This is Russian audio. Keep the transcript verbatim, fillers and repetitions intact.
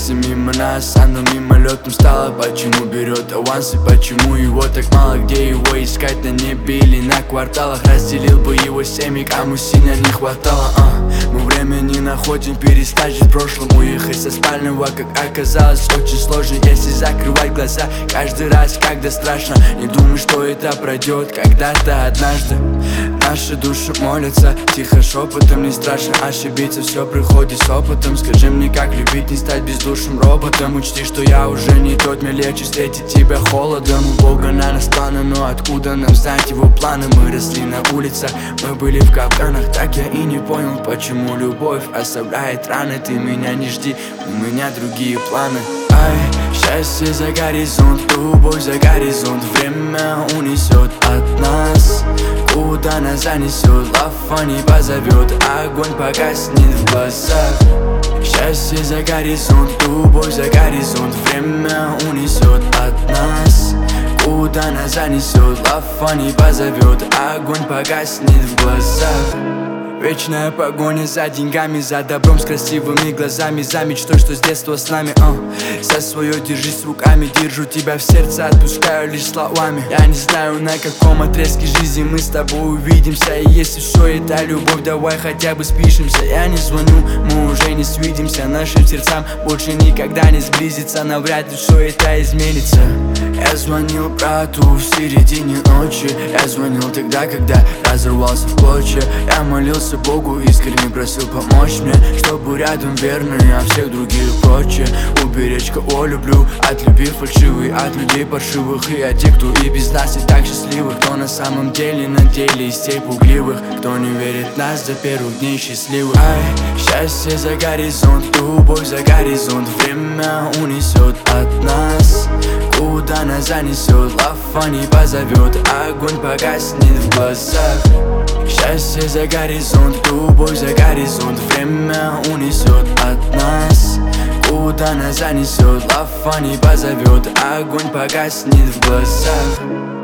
Счастье мимо нас, оно мимолетом стало. Почему берет авансы, почему его так мало? Где его искать, на небе или на кварталах? Разделил бы его семьи, кому сильно не хватало. а. Мы время не находим, перестать жить в прошлом. Уехать со спального, как оказалось, очень сложно, если закрывать глаза каждый раз, когда страшно. Не думай, что это пройдет когда-то однажды. Наши души молятся, тихо шепотом, не страшно ошибиться, все приходит с опытом. Скажи мне, как любить, не стать бездушным роботом. Учти, что я уже не тот, мне легче встретить тебя холодом. У Бога на нас планы, но откуда нам знать его планы? Мы росли на улицах, мы были в капканах. Так я и не понял, почему любовь оставляет раны. Ты меня не жди, у меня другие планы. Ай, счастье за горизонт, любовь за горизонт. Время унесет от нас, куда нас занесет. Лафа не позовет, огонь погаснет в глазах. Счастье за горизонт, любовь за горизонт. Время унесет от нас, куда нас занесет. Лафа не позовет, огонь погаснет в глазах. Вечная погоня за деньгами, за добром, с красивыми глазами, за мечтой, что с детства с нами. uh. За свое держись руками, держу тебя в сердце, отпускаю лишь словами. Я не знаю, на каком отрезке жизни мы с тобой увидимся. И если все это любовь, давай хотя бы спишемся. Я не звоню, мы уже не свидимся. Нашим сердцам больше никогда не сблизиться. Навряд ли все это изменится. Я звонил брату в середине ночи. Я звонил тогда, когда разорвался в клочья. Я молился Богу, искренне просил помочь мне, чтобы рядом верный, а всех других прочее. Уберечь кого люблю, от любви фальшивой, от людей паршивых. И от тех, кто и без нас и так счастливых. Кто на самом деле на деле из тех пугливых, кто не верит в нас до первых дней счастливых. Ай, счастье за горизонт, любовь за горизонт. Время унесет от нас, куда нас занесет. Лафа не позовет, огонь погаснет в глазах. Счастье за горизонт, любовь за горизонт. Время унесет от нас, куда нас занесет. Лафа не позовет, огонь погаснет в глазах.